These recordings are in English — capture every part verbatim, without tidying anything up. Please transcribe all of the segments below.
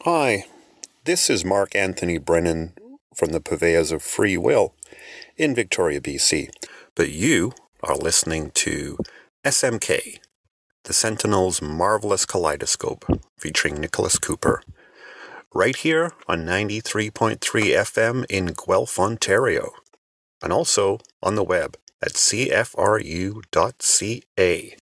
Hi, this is Mark Anthony Brennan from the Purveyors of Free Will in Victoria, B C. But you are listening to S M K, the Sentinel's Marvelous Kaleidoscope, featuring Nicholas Cooper, right here on ninety-three point three F M in Guelph, Ontario, and also on the web at c f r u dot c a.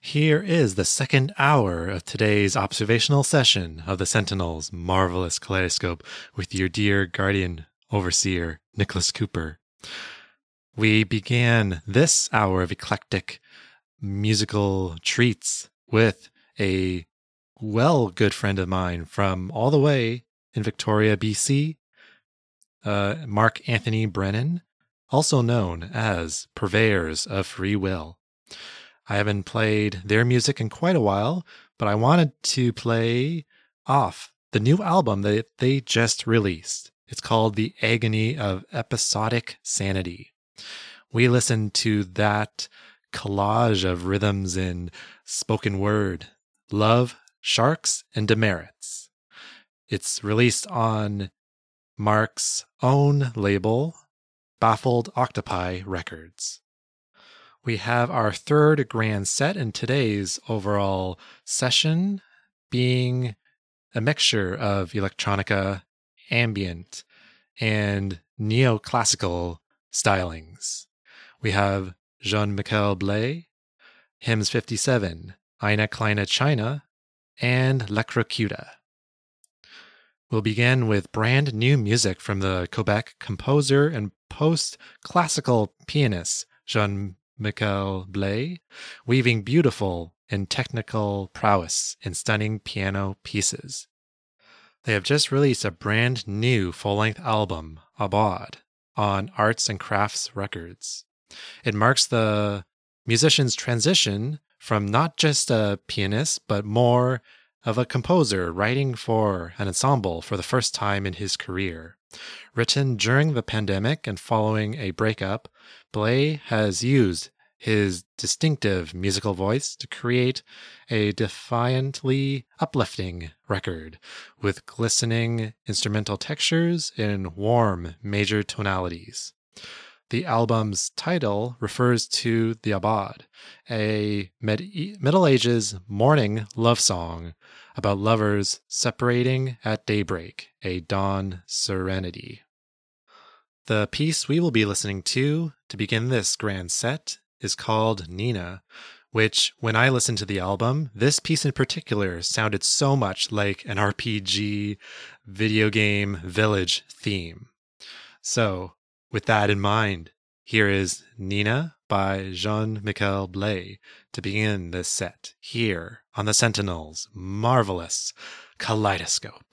Here is the second hour of today's observational session of the Sentinel's marvelous kaleidoscope with your dear guardian overseer, Nicholas Cooper. We began this hour of eclectic musical treats with a well good friend of mine from all the way in Victoria, B C, uh, Mark Anthony Brennan, also known as Purveyors of Free Will. I haven't played their music in quite a while, but I wanted to play off the new album that they just released. It's called The Agony of Episodic Sanity. We listened to that collage of rhythms in spoken word, love, sharks, and demerits. It's released on Mark's own label, Baffled Octopi Records. We have our third grand set in today's overall session being a mixture of electronica, ambient, and neoclassical stylings. We have Jean-Michel Blay, Hymns fifty-seven, Eine Kleine China, and Lecrocuta. We'll begin with brand new music from the Quebec composer and post-classical pianist Jean-Michel Blay, weaving beautiful and technical prowess in stunning piano pieces. They have just released a brand new full-length album, Abad, on Arts and Crafts Records. It marks the musician's transition from not just a pianist, but more of a composer writing for an ensemble for the first time in his career. Written during the pandemic and following a breakup, Blay has used his distinctive musical voice to create a defiantly uplifting record with glistening instrumental textures in warm major tonalities. The album's title refers to the Abad, a med- Middle Ages mourning love song about lovers separating at daybreak, a dawn serenity. The piece we will be listening to to begin this grand set is called Nina, which, when I listened to the album, this piece in particular sounded so much like an R P G video game village theme. So, with that in mind, here is Nina by Jean-Michel Blay to begin this set here on the Sentinel's marvelous kaleidoscope.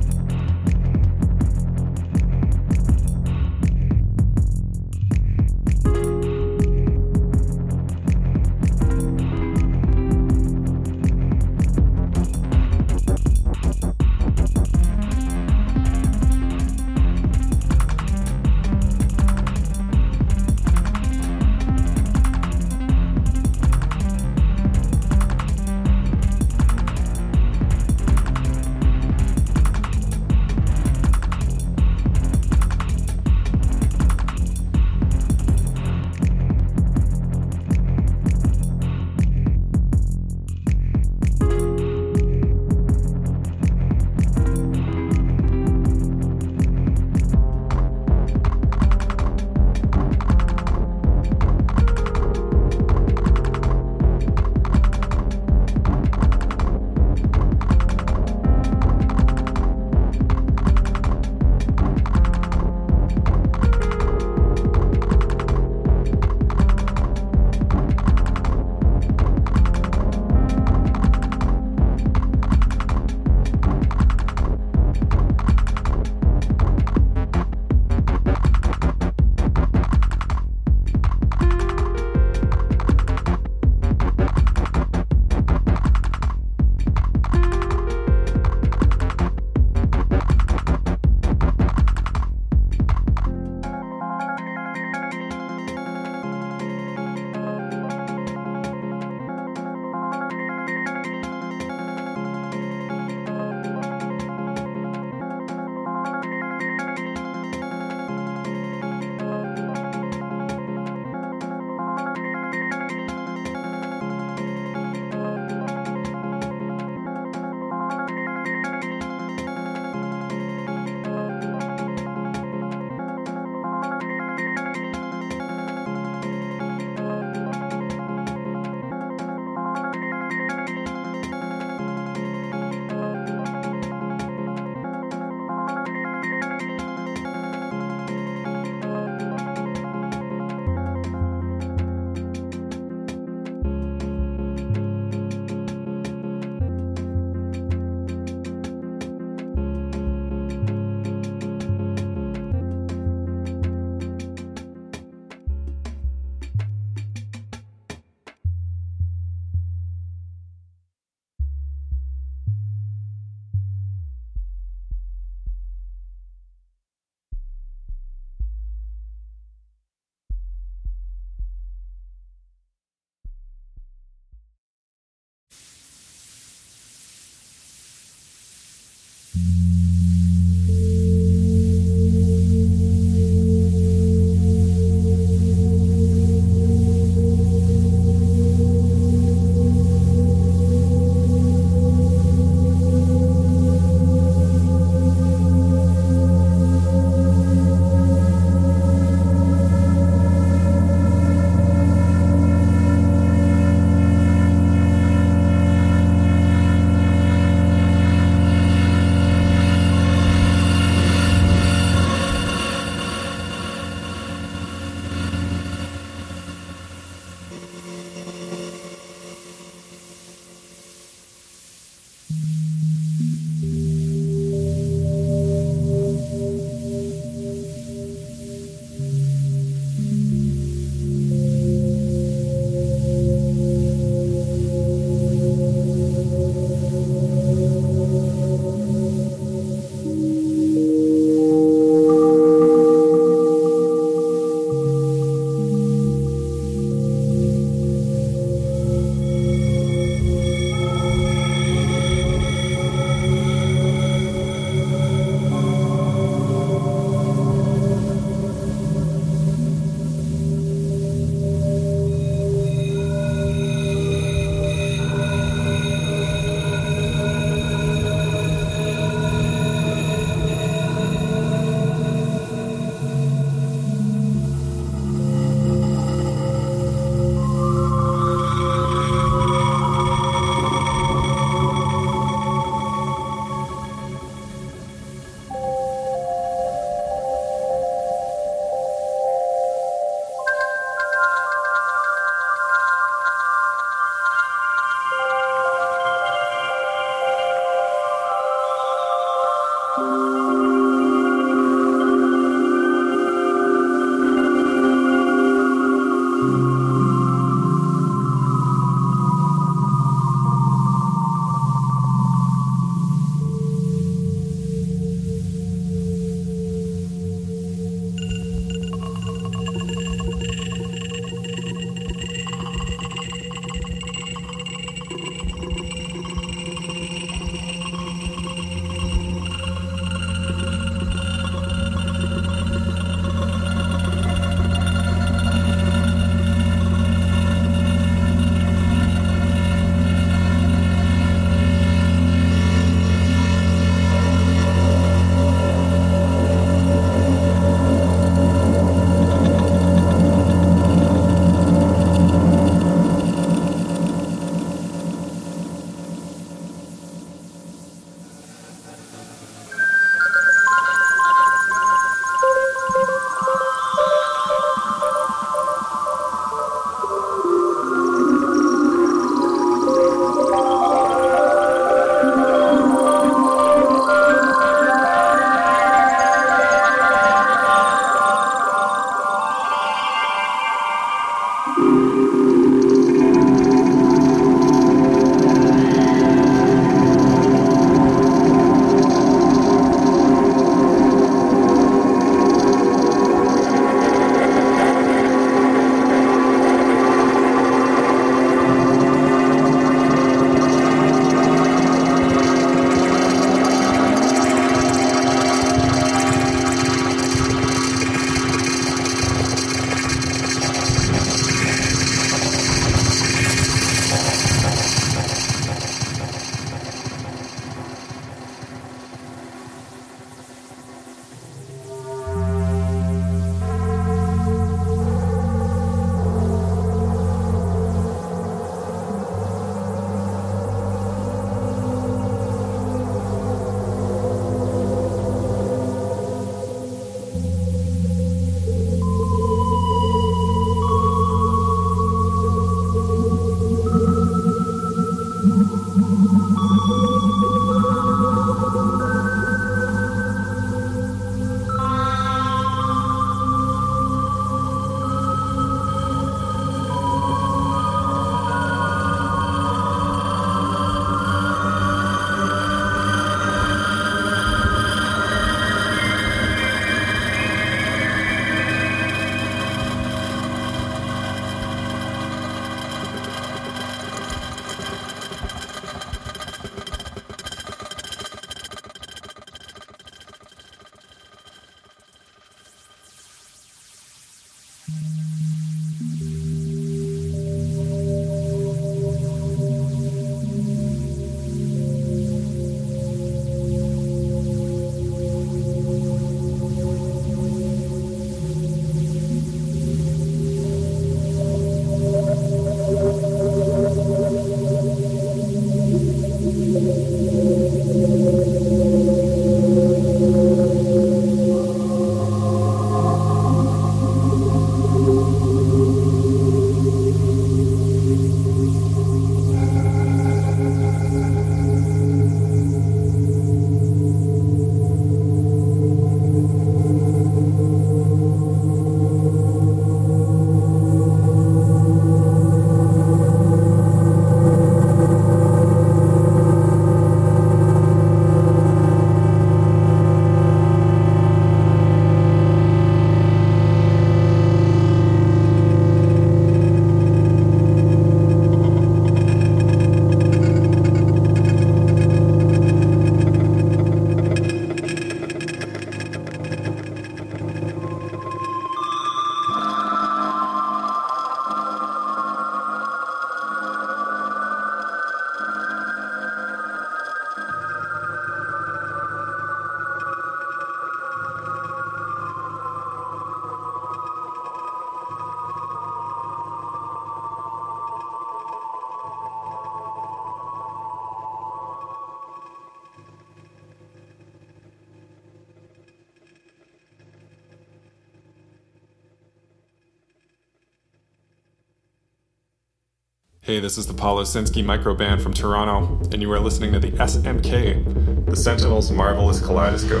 Hey, this is the Paul Osinski Microband from Toronto, and you are listening to the S M K, the Sentinel's Marvelous Kaleidoscope.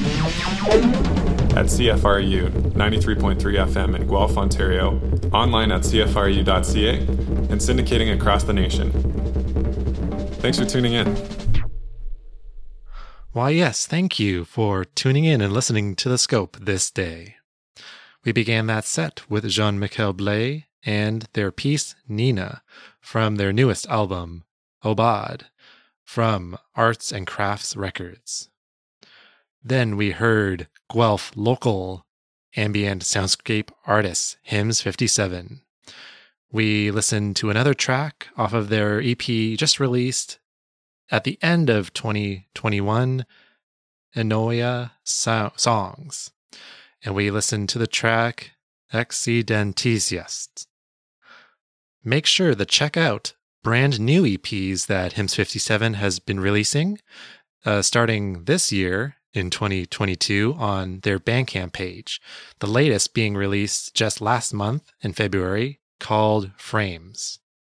At C F R U, ninety-three point three F M in Guelph, Ontario, online at c f r u dot c a, and syndicating across the nation. Thanks for tuning in. Why, yes, thank you for tuning in and listening to The Scope this day. We began that set with Jean-Michel Blais and their piece Nina from their newest album, Obad, from Arts and Crafts Records. Then we heard Guelph local ambient soundscape artist Hymns fifty-seven. We listened to another track off of their E P just released at the end of twenty twenty-one, Enoia so- Songs. And we listened to the track Accidenticias. Make sure to check out brand new E Ps that Hymns fifty-seven has been releasing, uh, starting this year in twenty twenty-two on their Bandcamp page. The latest being released just last month in February, called Frames.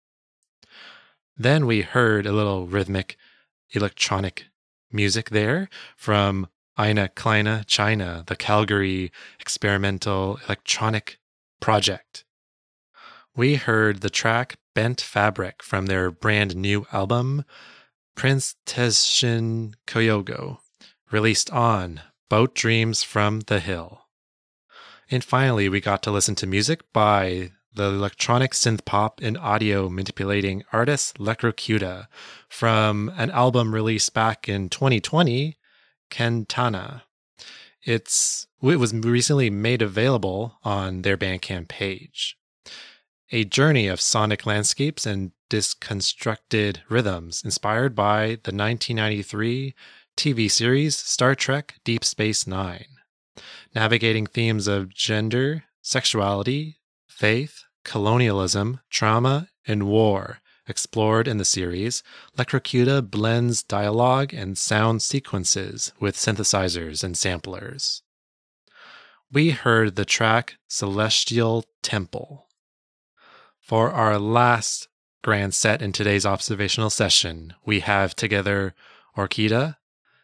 Then we heard a little rhythmic electronic music there from Eine Kleine China, the Calgary experimental electronic project. We heard the track Bent Fabric from their brand new album, Prince Tezshin Koyogo, released on Boat Dreams from the Hill. And finally, we got to listen to music by the electronic synth pop and audio manipulating artist Lecrocuta from an album released back in twenty twenty, Kentana. It's, it was recently made available on their Bandcamp page. A journey of sonic landscapes and disconstructed rhythms inspired by the nineteen ninety-three T V series Star Trek Deep Space Nine. Navigating themes of gender, sexuality, faith, colonialism, trauma, and war explored in the series, Lecrocuta blends dialogue and sound sequences with synthesizers and samplers. We heard the track Celestial Temple. For our last grand set in today's observational session, we have together Orkida,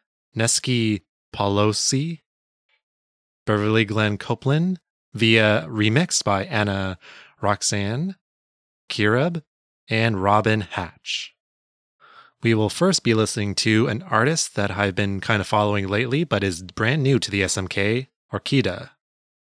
Neski Palosi, Beverly Glenn Copeland, via remix by Anna Roxanne, Kirab, and Robin Hatch. We will first be listening to an artist that I've been kind of following lately, but is brand new to the S M K, Orkida.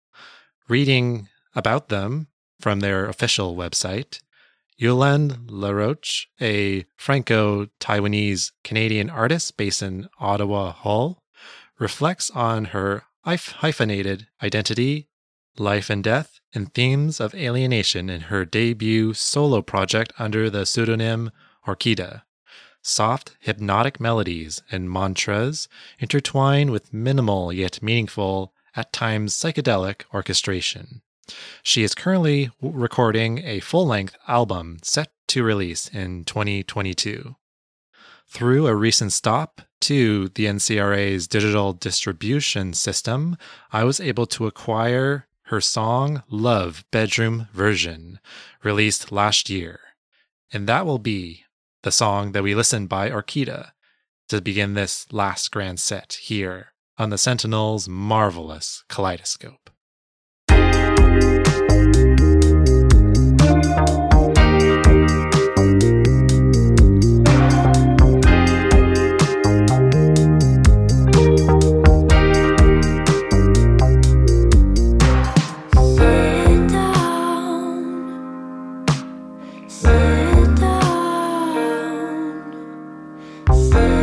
Reading about them from their official website, Yolande Laroche, a Franco-Taiwanese Canadian artist based in Ottawa Hull, reflects on her hyphenated identity, life and death, and themes of alienation in her debut solo project under the pseudonym Orkida. Soft, hypnotic melodies and mantras intertwine with minimal yet meaningful, at times psychedelic orchestration. She is currently recording a full-length album set to release in twenty twenty-two. Through a recent stop to the N C R A's digital distribution system, I was able to acquire her song Love Bedroom Version, released last year. And that will be the song that we listened by Orkida to begin this last grand set here on the Sentinel's Marvelous Kaleidoscope.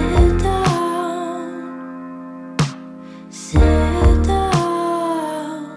Sit down.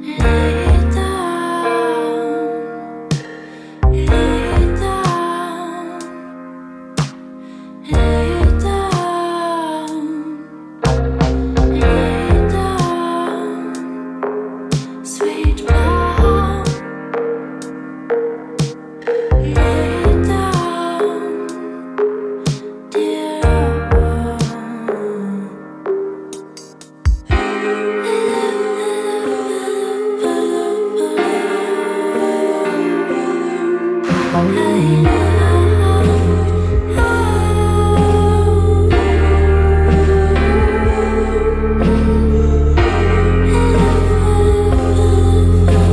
Thank you.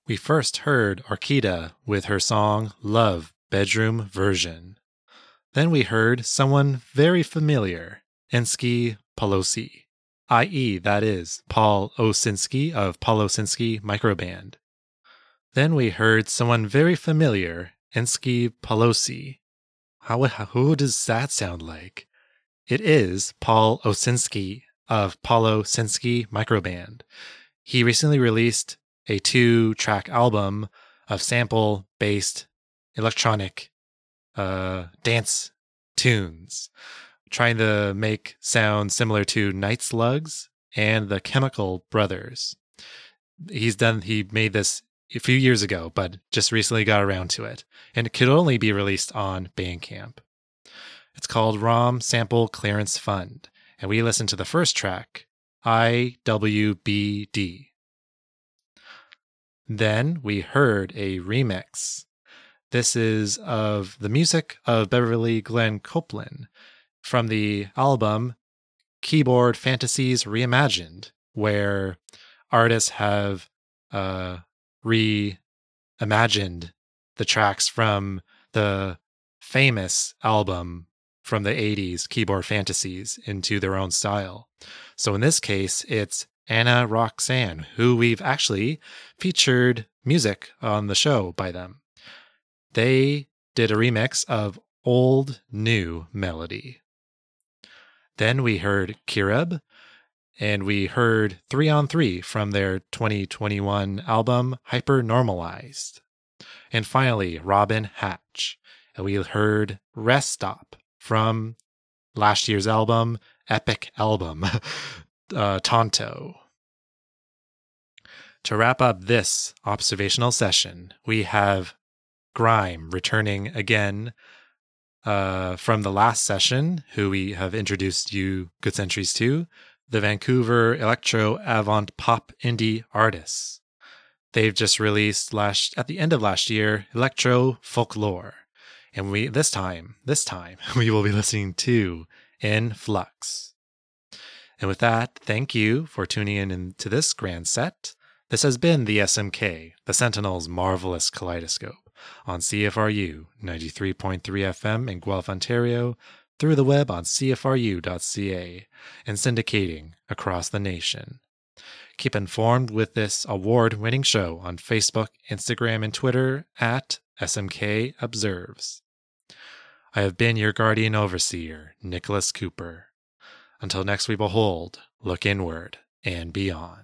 We first heard Orkida with her song Love Bedroom Version. Then we heard someone very familiar, Ensky Polosi, that is, that is, Paul Osinski of Paul Osinski Microband. Then we heard someone very familiar, Ensky Polosi. How, how who does that sound like? It is Paul Osinski of Paul Osinski Microband. He recently released a two-track album of sample-based electronic uh, dance tunes, trying to make sound similar to Night Slugs and the Chemical Brothers. He's done. He made this a few years ago, but just recently got around to it, and it could only be released on Bandcamp. It's called ROM Sample Clearance Fund, and we listened to the first track, I W B D. Then we heard a remix. This is of the music of Beverly Glenn Copeland from the album Keyboard Fantasies Reimagined, where artists have uh, reimagined the tracks from the famous album from the eighties, Keyboard Fantasies, into their own style. So in this case, it's Anna Roxanne, who we've actually featured music on the show by them. They did a remix of Old New Melody. Then we heard Kireb, and we heard Three on Three from their twenty twenty-one album Hypernormalized. And finally, Robin Hatch, and we heard Rest Stop from last year's album, Epic Album, uh, Tonto. To wrap up this observational session, we have Grime returning again uh, from the last session, who we have introduced you good centuries to, the Vancouver electro avant pop indie artists. They've just released last at the end of last year Electro Folklore, and we this time this time we will be listening to In Flux. And with that, thank you for tuning in into this grand set. This has been the S M K, the Sentinel's Marvelous Kaleidoscope, on C F R U ninety-three point three F M in Guelph, Ontario, through the web on C F R U dot C A, and syndicating across the nation. Keep informed with this award-winning show on Facebook, Instagram, and Twitter at S M K Observes. I have been your guardian overseer, Nicholas Cooper. Until next we behold, look inward and beyond.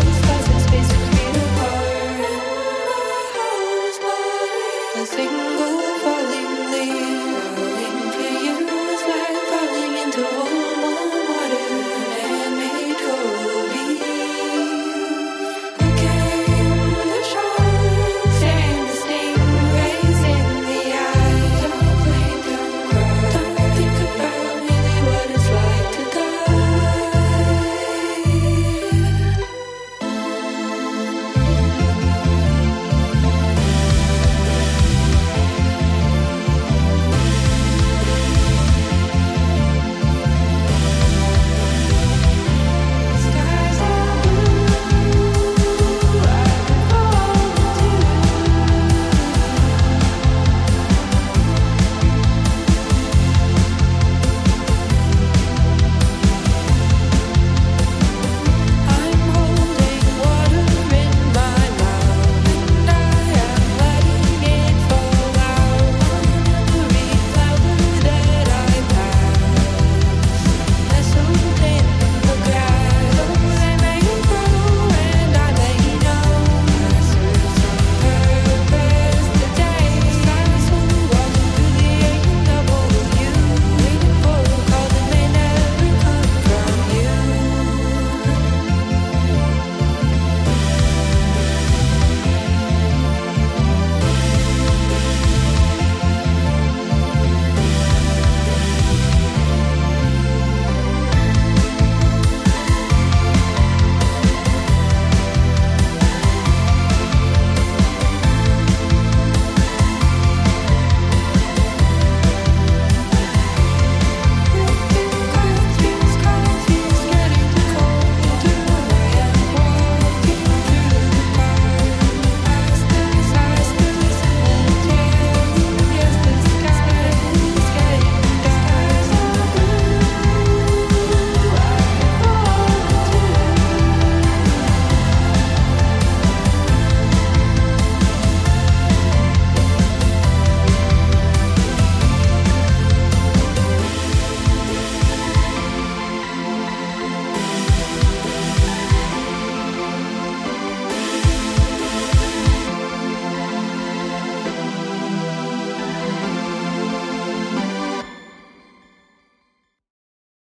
Single